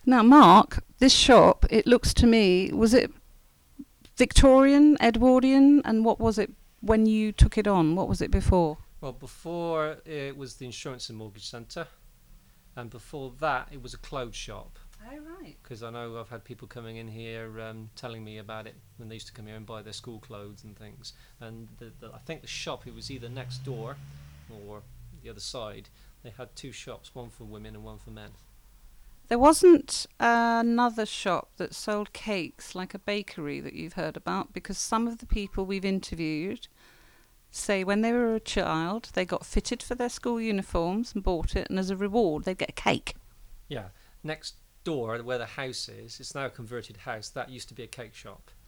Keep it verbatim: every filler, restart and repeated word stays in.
Now, Mark, this shop, it looks to me, was it Victorian, Edwardian, and what was it when you took it on? What was it before? Well, before it was the Insurance and Mortgage Centre, and before that it was a clothes shop. Oh, right. Because I know I've had people coming in here um, telling me about it when they used to come here and buy their school clothes and things. And the, the, I think the shop, it was either next door or the other side. They had two shops, one for women and one for men. There wasn't another shop that sold cakes like a bakery that you've heard about, because some of the people we've interviewed say when they were a child they got fitted for their school uniforms and bought it, and as a reward they'd get a cake. Yeah, next door where the house is, it's now a converted house. That used to be a cake shop.